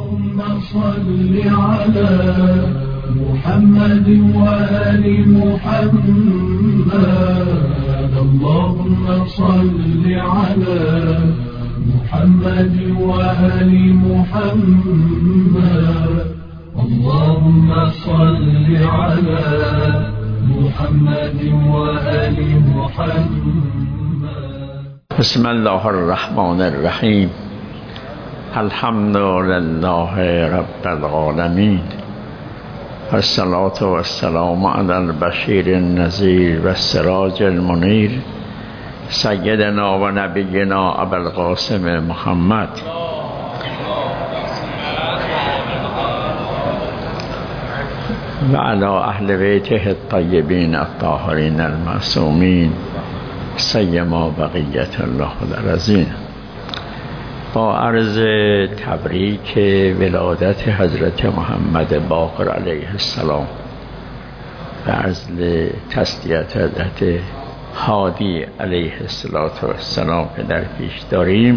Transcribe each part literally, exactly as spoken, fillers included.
اللهم صل على محمد وآل محمد اللهم صل على محمد وآل محمد اللهم صل على محمد وآل محمد. بسم الله الرحمن الرحیم. الحمد لله رب العالمین والصلاة والسلام علی البشیر النذیر والسراج المنیر سیدنا و نبینا ابوالقاسم محمد و علی اهل بیته الطیبین الطاهرین المعصومین سیما بقیت الله العظیم. با عرض تبریک ولادت حضرت محمد باقر علیه السلام و عرض تسلیت حضرت هادی علیه السلام که در پیش داریم،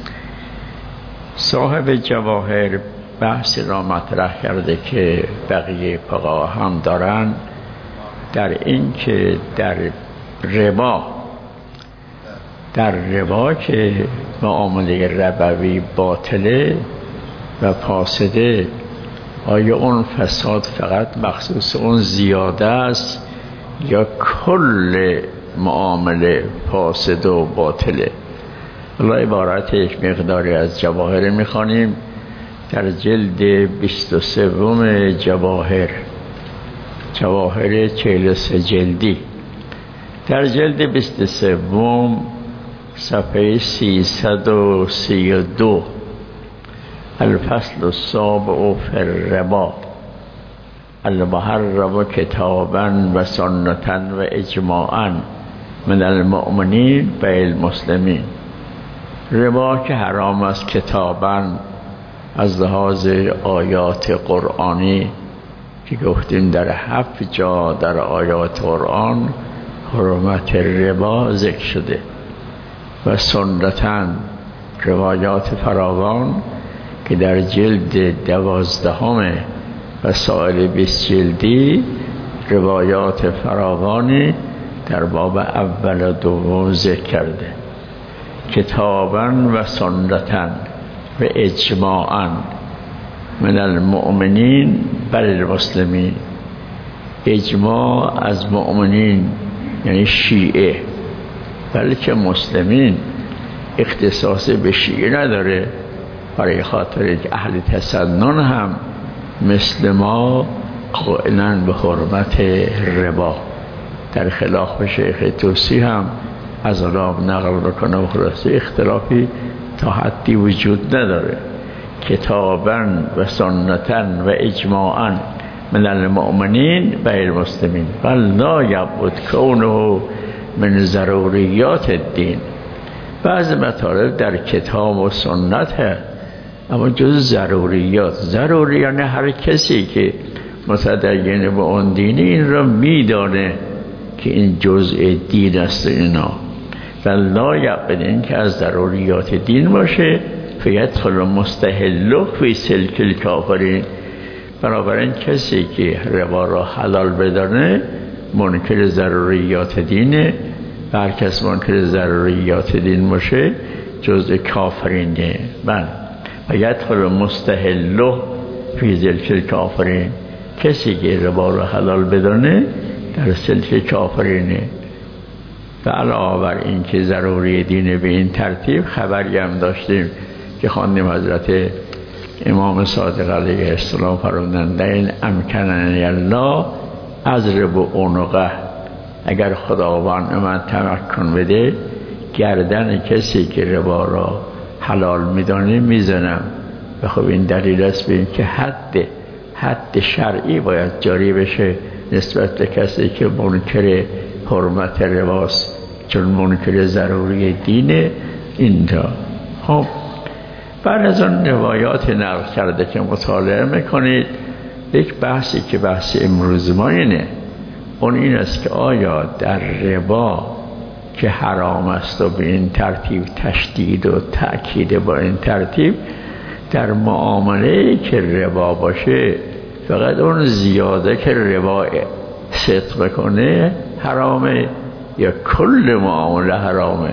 صاحب جواهر بحثی را مطرح کرده که بقیه فقها هم دارن، در این که در ربا در ربا که معامله ربوی باطله و فاسده، آیا اون فساد فقط مخصوص اون زیاده است یا کل معامله فاسد و باطله؟ الله عبارت یک مقداری از جواهر میخوانیم در جلد بیست و سوم جواهر جواهر چهل و سه جلدی، در جلد بیست و سوم صفحه سیصد و سی و دو، الفصل السابع فی الربا المحرم کتابا و سنتا و اجماعا من المؤمنین و المسلمین. ربا که حرام است کتابا از لحاظ آیات قرآنی که گفتیم در هفت جا در آیات قرآن حرمت ربا ذکر شده، و سنتاً روایات فراوان که در جلد دوازدهم و سائر بیست جلدی روایات فراوانی در باب اول و دوم ذکر کرده. کتاباً و سنتاً و اجماعاً من المؤمنین بل المسلمین. اجماع از مؤمنین یعنی شیعه، بلکه مسلمین اختصاص به شیعه نداره، برای خاطر اهل تسنن هم مثل ما قائلن به حرمت ربا، در خلاف شیخ توسی هم از علام نقل بکنه و خلاصه اختلافی تا حدی وجود نداره. کتاباً و سنتاً و اجماعاً من المؤمنین و المسلمین بل لا یبعد کونه من ضروریات الدین. بعض مطالب در کتاب و سنت هست اما جز ضروریات. ضروری یعنی هر کسی که متدین به اون دینی این را میدانه که این جزء دین است. اینا لا یبعد، این که از ضروریات دین باشه، فیدخل مستحل فی سلک الکافرین. بنابراین کسی که ربا را حلال بدانه منکر ضروریات دینه، و هر کس منکر ضروریات دین باشه جزء کافرینه. بله، و یدخل مستحل فی سلک کافرین، کسی که ربا را حلال بدانه در سلک کافرینه. و علاوه بر این که ضروری دینه به این ترتیب، خبری هم داشتیم که خواندیم حضرت امام صادق علیه السلام فرمودند این امکننی الله اضرب عنقه، اگر خداوند من تمکن بده گردن کسی که ربا را حلال میدانه میزنم. و خب این دلیل است به این که حد حد شرعی باید جاری بشه نسبت به کسی که منکر حرمت رباست، چون منکر ضروری دینه. اینجا خب بعد از آن روایات نقل کرده که مطالعه میکنید، یک بحثی که بحث امروز ما اینه، اون این است که آیا در ربا که حرام است و به این ترتیب تشدید و تأکید با این ترتیب، در معامله که ربا باشه فقط اون زیاده که ربا صدق بکنه حرامه یا کل معامله حرامه؟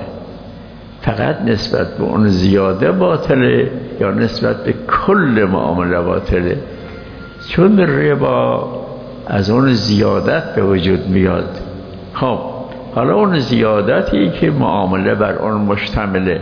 فقط نسبت به اون زیاده باطله یا نسبت به کل معامله باطله؟ چون ربا از اون زیادت به وجود میاد. خب حالا اون زیادتی که معامله بر اون مشتمله،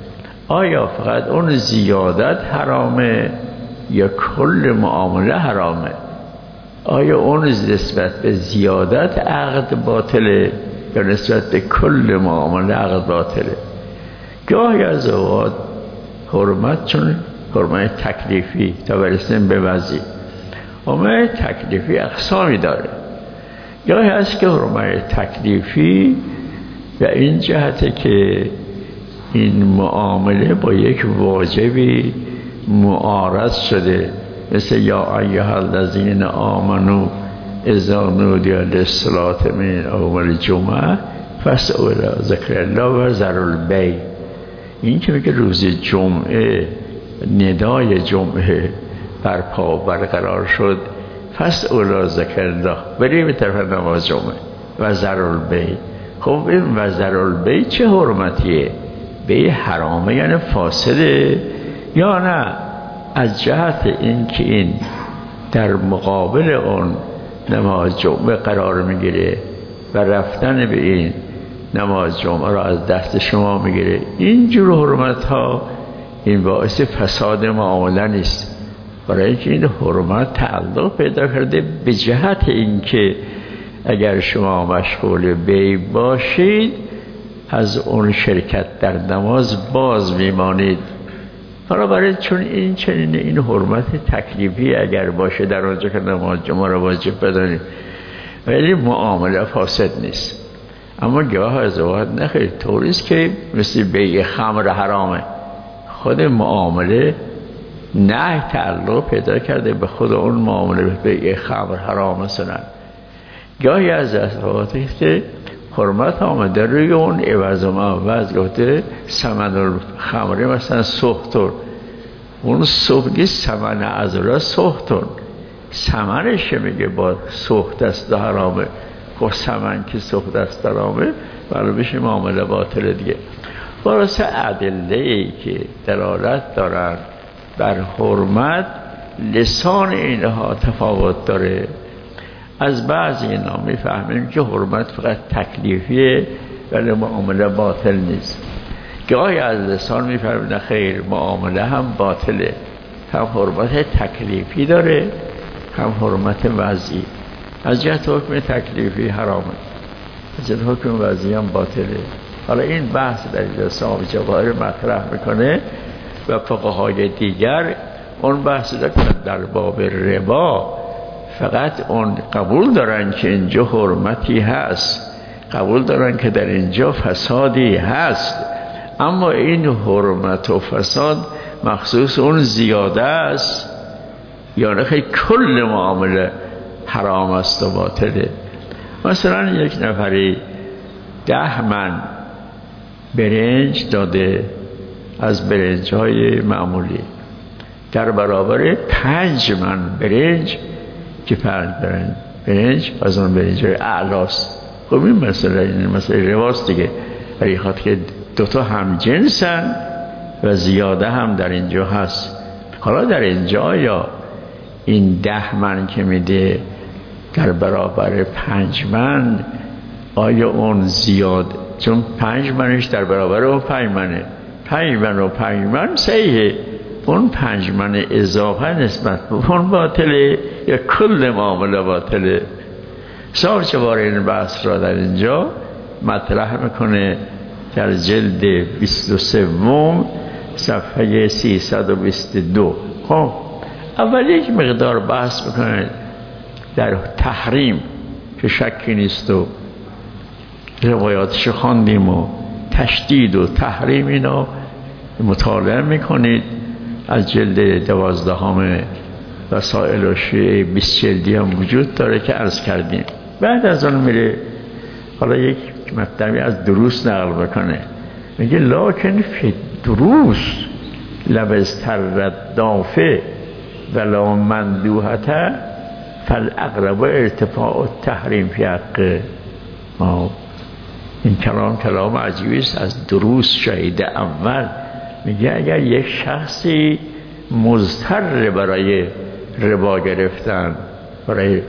آیا فقط اون زیادت حرامه یا کل معامله حرامه؟ آیا اون نسبت به زیادت عقد باطله یا نسبت به کل معامله عقد باطله؟ گاهی از اوقات حرمت، چون حرمت تکلیفی تا برسیم به وضعی، حرمت تکلیفی اقسامی داره. گاهی هست که حرمت تکلیفی و این جهته که این معامله با یک واجبی معارض شده، مثل یا ایها الذین آمنوا اذا نودی للصلاة من یوم الجمعه فاسعوا الی ذکر الله و ذروا البیع. این که میگه روز جمعه ندای جمعه برپا برقرار شد، فاسعوا الی ذکر الله، بریم به طرف نماز جمعه و ذروا البیع. خب این و ذروا البیع چه حرمتیه؟ بیع حرامه یعنی فاسده یا نه از جهت این که این در مقابل اون نماز جمعه قرار میگیره و رفتن به این نماز جمعه را از دست شما میگیره؟ این جور حرمت ها این باعث فساد معامله نیست، برای اینکه این حرمت تعلق پیدا کرده به جهت این که اگر شما مشغول بیع باشید از اون شرکت در نماز باز میمانید. حالا برای چون این چنین این حرمت تکلیفی اگر باشه در آنجا که نماز جمعه را واجب بدانید، ولی معامله فاسد نیست. اما گاه از اوقات نخیر طوریست که مثل بیع خمر حرامه، خود معامله نه تعلق پیدا کرده به خود اون معامله بیع خمر حرام مثلا. گاهی از اوقاتی که حرمت آمده روی اون عوض و معوض، گفته ثمن الخمره مثلا سختون، اون سخت نیست، ثمن عذرا سختون، ثمنش میگه با سخت است حرامه. خب ثمن که سخت است حرامه برای بشه معامله باطله دیگه. براسه ادله ای که دلالت دارن بر حرمت لسان اینها تفاوت داره. از بعضی اینا میفهمیم که حرمت فقط تکلیفیه ولی معامله باطل نیست. گاهی از لسان میفهمیم نه خیر، معامله هم باطله، هم حرمت تکلیفی داره هم حرمت وضعی. از جهت حکم تکلیفی حرامه، از جهت حکم وضعی هم باطله. حالا این بحث در اینجا صاحب جواهر مطرح میکنه و فقهای دیگر اون بحث دارن در باب ربا. فقط اون قبول دارن که اینجا حرمتی هست، قبول دارن که در اینجا فسادی هست، اما این حرمت و فساد مخصوص اون زیاده است یا نه خیلی کل معامله حرام است و باطله. مثلا یک نفری ده من برنج داده از برنج های معمولی در برابر پنج من برنج که پنج برنج برنج از اون برنج های اعلاست. خب این مسئله این مسئله رواست دیگه، برای خاطر که دوتا هم جنسن و زیاده هم در اینجا هست. حالا در اینجا یا این ده من که میده در برابر پنج من، آیا اون زیاد، چون پنج منش در برابر اون پنج منه، پنج من و پنج من صحیحه، اون پنج من اضافه نسبت به اون باطله یا کل معامله باطله؟ صاحب چبار این بحث را در اینجا مطرح میکنه در جلد بیست و سه صفحه سیصد و بیست و دو. خب اول یک مقدار بحث میکنه در تحریم که شکی نیست و روایاتش خواندیم و تشدید و تحریم اینا مطالعه میکنید از جلد دوازدهم وسائل و شیعه بیست جلدی هم وجود داره که عرض کردیم. بعد از اون میره حالا یک مطلبی از دروس نقل بکنه، میگه لکن فی دروس لبستر دافع ولا مندوحته فالاقرب ارتفاع التحریم فی حقه. این کلام کلام عجیبی است از دروس شهید اول. میگه اگر یک شخصی مضطر برای ربا گرفتن، برای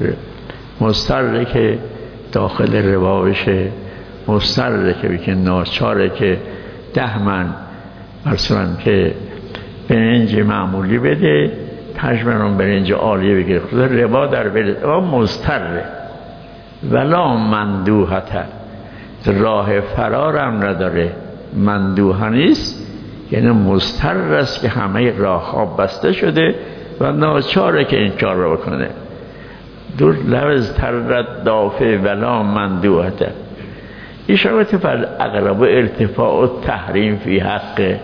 مضطره که داخل ربا بشه، مضطره که بگه ناچاره که ده من مثلا که برنج معمولی بده، پنج من برنج عالیه بگیره، خود ربا در بده، اما مضطره ولا مندوحته، راه فرارم نداره، مندوحه نیست، یعنی مضطر است که همه راه ها بسته شده و ناچاره که این کار رو بکنه. دور لفظ ترد دافع ولا مندوحته اشارت فر اقرب ارتفاع تحریم فی حقه.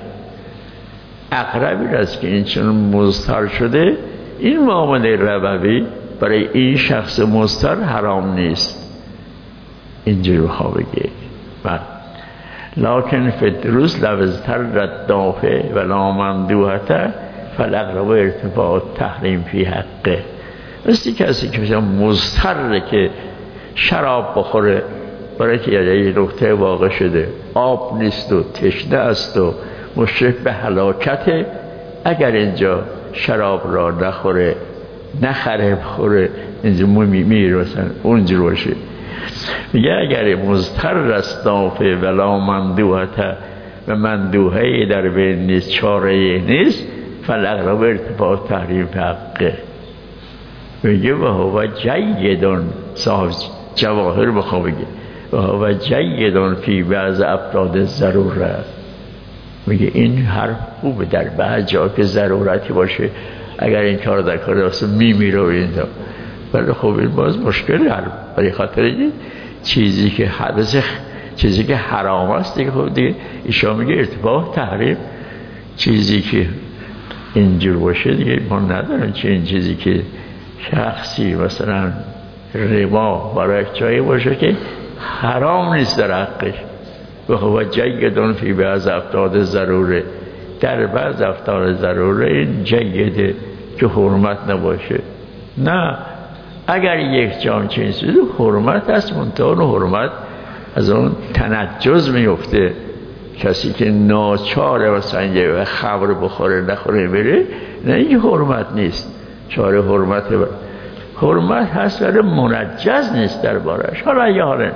اقربی است که این چون مضطر شده، این معامله ربوی برای این شخص مضطر حرام نیست. اینجوری ها بگه بله. لکن فدروس لفظ ترد دافع ولا مندوحته فالاقرب ارتفاع تحریم فی حقه. مثل کسی که مضطره که شراب بخوره برای که یه نقطه واقع شده، آب نیست و تشنه است و مشرف به هلاکته، اگر اینجا شراب را نخوره نخره بخوره اینجا میمیره مثلا اونجور باشه. میگه اگر مضطر است دافع ولا مندوحته و مندوحه در بین نیست، چاره نیست، فالاقرب ارتفاع تحریم حقه. میگه و هو جیدون، صاحب جواهر بخواه بگه و هو جیدون فی بعض افراد ضروره. میگه این حرف خوبه در بعض جا که ضرورتی باشه، اگر این کار در کار راست میمیره و این تا ولی خب این باز مشکل حرف برای خاطر این چیزی که حدث چیزی که حرام است دیگه. خب دیگه ایشا میگه ارتفاع تحریم، چیزی که اینجور باشه دیگه ما ندارن. چه این چیزی که شخصی مثلا ربا برای جایی باشه که حرام نیست در حقش. و خب جیدون فی بعض افراد ضروره، در بعض افراد ضروره این جیده که حرمت نباشه. نه، اگر یک جام چنین چیزی حرمت هست، منتها اون حرمت از اون تنجز میفته. کسی که ناچاره مثلا یه خمر بخوره نخوره بره، نه این حرمت نیست، چاره حرمت حرمت هست ولی منجز نیست در بارش. حالا یه حالا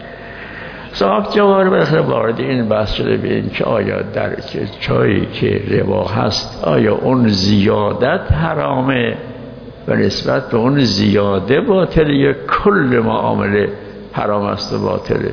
صاحب جوار بالاخره وارد این بحث شده بین که آیا در چایی که ربا هست آیا اون زیادت حرامه و نسبت به اون زیاده باطله یا کل معامله حرام است و باطله.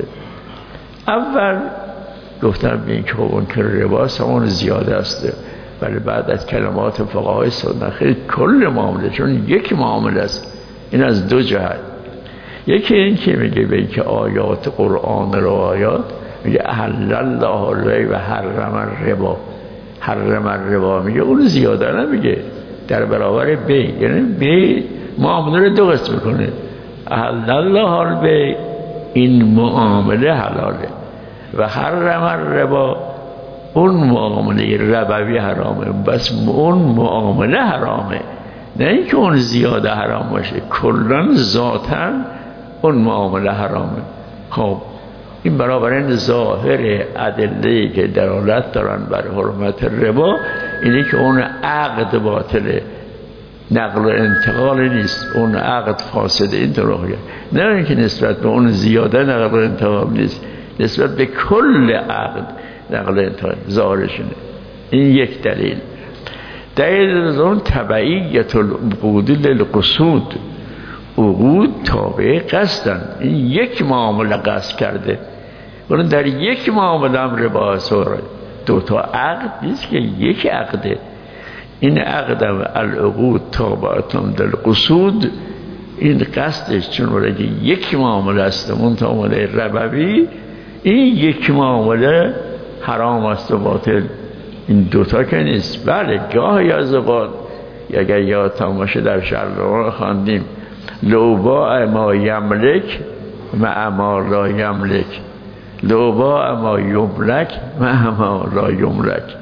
اول گفتم بین که اون که ربا است اون زیاده است، ولی بعد از کلمات فقهای سنت خیلی کل معامله، چون یک معامله است. این از دو جهت. یکی این که میگه به این که آیات قرآن رو آیات میگه احل الله البیع و حرم الربا، حرم الربا میگه اون زیاده نمیگه در برابر بی، یعنی بی معامله رو دو قسم میکنه. احل الله البیع این معامله حلاله و حرم الربا اون معامله ربوی حرامه، بس اون معامله حرامه، نه اینکه اون زیاده حرام باشه، کلن ذاتاً اون معامله حرامه. خب این برابر این ظاهر ادله‌ای که دلالت دارن بر حرمت ربا اینه که اون عقد باطله، نقل و انتقال نیست، اون عقد فاسده. این طور نه اینکه نسبت به اون زیاده نقل و انتقال نیست، نسبت به کل عقد نقل و انتقال ظاهرشونه. این یک دلیل. دلیل اون تبعیت العقود للقصود، عقود تابع قصدن. این یک معامله قصد کرده، اون در یک معامله هم ربا سوره. دو تا عقد نیست که یک عقده. این عقد العقود تابعتم للقصود، این قصدش چون ولی یک معامله است، اون معامله ربوی، این یک معامله حرام است و باطل. این دوتا که نیست. بله گاهی از اوقات اگر یادتان باشه در شرح خواندیم لوبا ما یملک مع ما لا یملک، لوبا ما یملک مع ما لا یملک.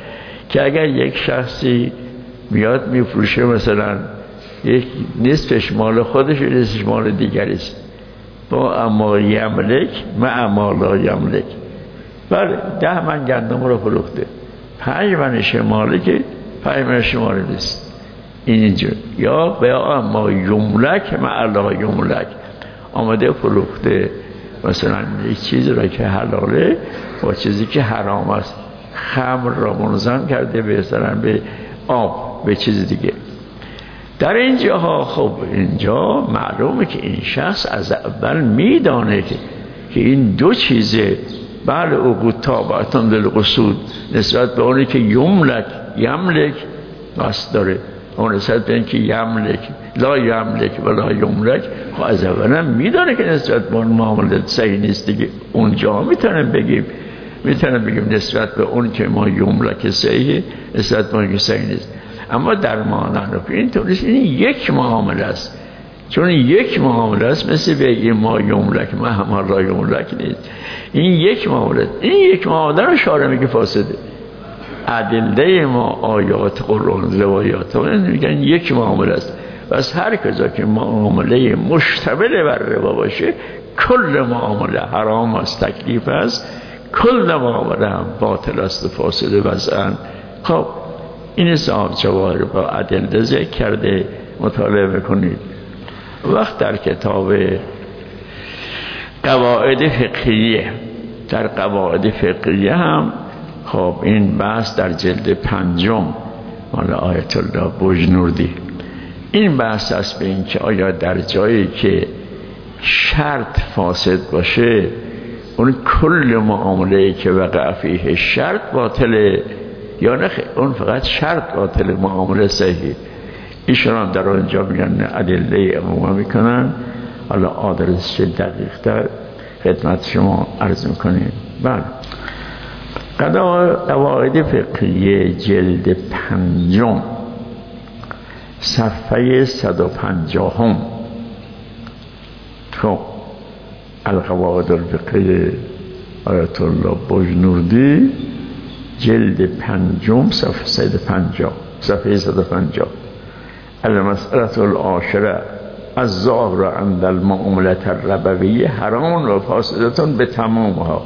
که اگر یک شخصی میاد میفروشه مثلا یک نصفش مال خودش و نصفش مال دیگریست، با اما یملک ما اما لا یملک، بله ده من گندم رو فروخته، پنج منش مالکه، پنج منش مال نیست، اینجور. یا به اما یملک ما لا یملک، آمده فروخته مثلا یک چیز را که حلاله با چیزی که حرام است، خمر را منظم کرده به مثلا به آب به چیز دیگه. در اینجاها خب اینجا معلومه که این شخص از اول میدانه که که این دو چیزه، بله عقود تابعتون للقصود نسبت به اونی که یملک یملک قصد داره، اون نسبت به این که یملک لا یملک ولا یملک، خب از اول میدانه که نسبت به اون معاملت صحیح نیست دیگه. اونجا میتونم بگیم میتونم بگیم نسبت به اون که ما یملک صحیحه، نسبت به اون که صحیح نیست. اما در مانند این طوریست، این یک معامله است، چون یک معامله است، مثل به این ما یملک ما هم لا یملک نیست، این یک معامله. این یک معامله رو شارع میگه فاسده. ادله ما آیات قرآن روایات میگن یک معامله است، بس هر کجا که معامله مشتمل بر ربا باشه کل معامله حرام است، تکلیف است، کل معامله هم باطل است و فاسده وضعاً. خب این صاحب جواهر با ادله ذکر کرده، مطالعه بکنید. وقت در کتاب قواعد فقهیه، در قواعد فقهیه هم خب این بحث در جلد پنجم مال آیت الله بجنوردی، این بحث است به این که آیا در جایی که شرط فاسد باشه اون کل معامله که وقع فیه شرط باطله یا نه اون فقط شرط باطله معامله صحیح. ایشون هم در اونجا میگن ادله عمومی میکنن. حالا آدرسش دقیق تر خدمت شما عرض میکنیم. بله قواعد فقهیه جلد پنجم صفحه صد و پنجاهم. خب القواعد الفقهیه آیت الله بجنوردی جلد پنجم صفحه صد و پنجاه صفحه صد و پنجاه. المسألة العاشرة الظاهر عند المعاملة الربویه حرام و فاسدتون به تمامها.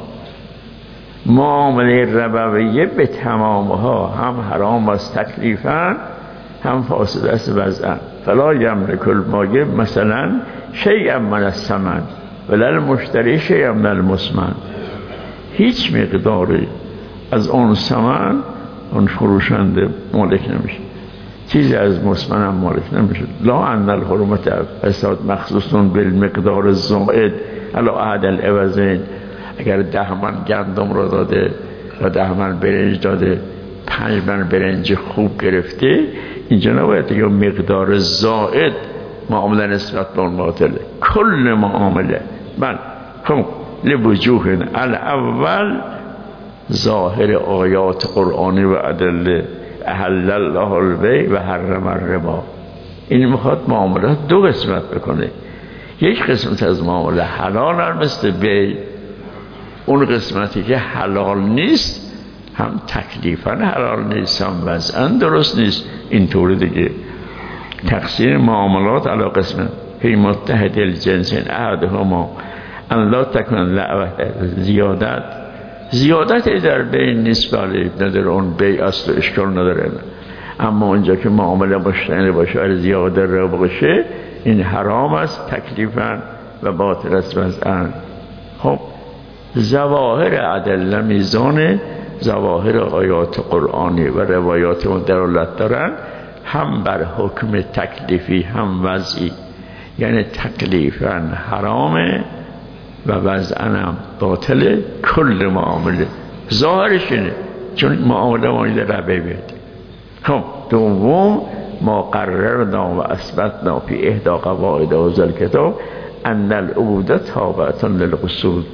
معامله ربویه به تمامها هم حرام است تکلیفاً، هم فاسد است وضعاً. فلا یملک المایه مثلا شیئا من الثمن ولا المشتری شیئا من المثمن. هیچ مقداری از اون ثمن اون فروشنده مالک نمیشه، چیزی از مثمن هم مالک نمیشه. لا ان الحرمت فساد مخصوصون بالمقدار الزائد علی احد العوضین. اگر ده من گندم رو داده و ده من برنج داده، پنج من برنج خوب گرفته، اینجا نباید یا مقدار زائد معامله نسبت به اون باطله، کل معامله. من خب لوجوه الاول ظاهر آیات قرآنی و ادله احل الله البیع و حرم الربا. این میخواد معاملات دو قسمت بکنه. یک قسمت از معامله حلال هم مثل بیع، اون قسمتی که حلال نیست هم تکلیفاً حلال نیست هم وضعاً درست نیست. اینطوری دیگه تقسیم معاملات علی قسم فی متحد الجنس احدهما ان لا تکن لعبه زیادت زیادت در بیع نیست، بله نداره، اون بیع اصل و اشکال نداره. اما اونجا که معامله مشترک باشه و زیاده رو باشه این حرام است تکلیفاً و باطل است وضعاً. خب ظواهر ادله میزان ظواهر آیات قرآنی و روایات اون دلالت دارن، هم بر حکم تکلیفی هم وضعی، یعنی تکلیفاً حرامه و وضعاً هم باطله. کل معامله ظاهرش اینه، چون معامله مانید ربه بیاد. خب دوم ما قررنا و اثبتنا فی احدی قواعد هذا الکتاب ان العقود تابعة للقصود.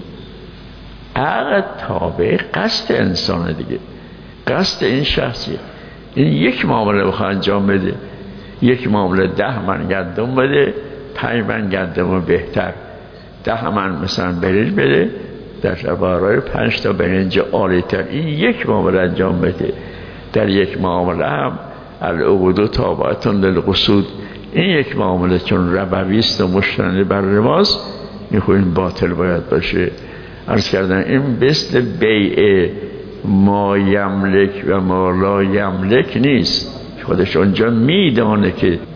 عقد تابع قصد انسان دیگه، قصد این شخصی. این یک معامله بخواه انجام بده، یک معامله ده من گندم بده، پنج من گندم بهتر، ده من مثلا برنج بده، در برای پنج تا برنج عالی تر، این یک معامله انجام بده. در یک معامله هم العقود تابعة للقصود، این یک معامله چون ربوی است و مشتمل بر رباست، میخواین باطل باید باشه. عرض کردن این مثل بیع ما یملک و ما لا یملک نیست، خودش اونجا میدانه که این زیاده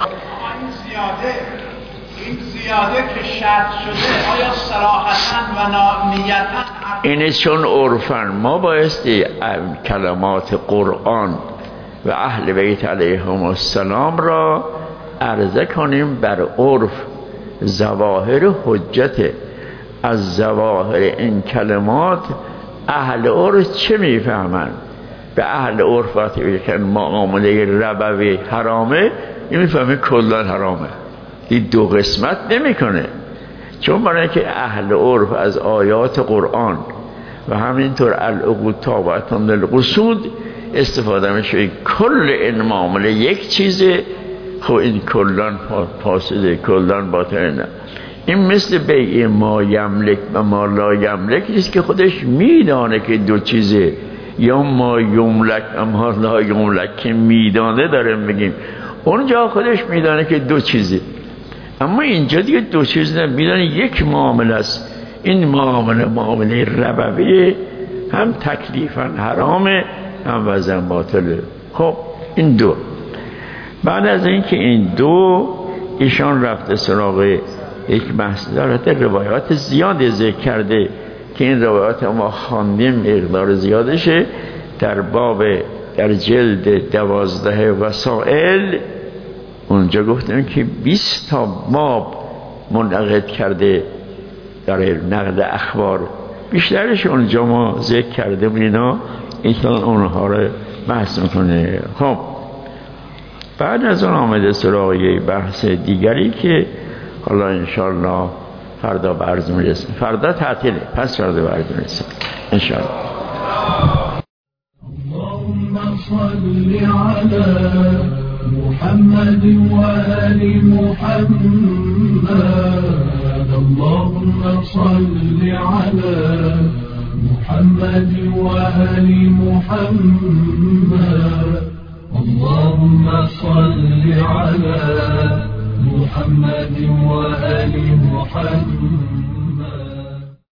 این زیاده که شرط شده آیا صراحتاً و نیتاً؟ اینه چون عرفاً ما بایستی کلمات قرآن و اهل بیت علیهم السلام را عرضه کنیم بر عرف. ظواهر حجت، از ظواهر این کلمات اهل عرف چه میفهمن؟ به اهل عرف وقتی که معامله ربوی حرامه، این میفهمه کلا حرامه، این دو قسمت نمیکنه. چون برای که اهل عرف از آیات قرآن و همینطور العقود تابعة للقصود استفاده میشه. کل این معامله یک چیزه، خب این کلان فاسده، کلان باطله. نه، این مثل بیع ما یملک و ما لا یملک نیست که خودش میدانه که دو چیزه، یا ما یملک و ما لا یملک که میدانه داریم بگیم، اونجا خودش میدانه که دو چیزه. اما اینجا دیگه دو چیز نه، میدانه یک معامله است. این معامله معامله ربوی، هم تکلیفاً حرامه هم وزن باطله. خب این دو. بعد از اینکه این دو ایشان رفته سراغ یک بحث دارد، روایات زیاد ذکر کرده که این روایات ما خواندیم مقدار زیادشه. در باب در جلد دوازده وسائل اونجا گفتیم که بیست تا باب منعقد کرده در نقد اخبار، بیشترش اونجا ما ذکر کرده اینا، ایشان اونها رو بحث میکنه. خب بعد از اون آمده سراغ یک بحث دیگری که حالا انشاءالله فردا به عرض میرسیم. فردا تعطیله، پس فردا به عرض میرسیم انشاءالله. اللهم صل على محمد وآل محمد. اللهم صل على محمد وآل محمد. اللهم صل على محمد وآل محمد.